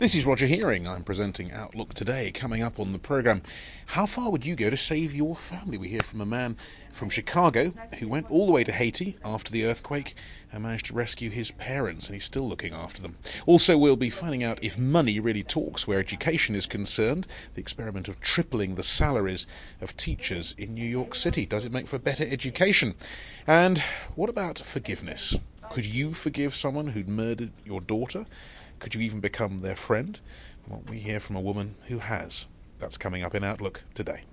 This is Roger Hearing. I'm presenting Outlook Today. Coming up on the programme, how far would you go to save your family? We hear from a man from Chicago who went all the way to Haiti after the earthquake and managed to rescue his parents, and he's still looking after them. Also, we'll be finding out if money really talks where education is concerned. The experiment of tripling the salaries of teachers in New York City. Does it make for better education? And what about forgiveness? Could you forgive someone who'd murdered your daughter? Could you even become their friend? Well, we hear from a woman who has. That's coming up in Outlook Today.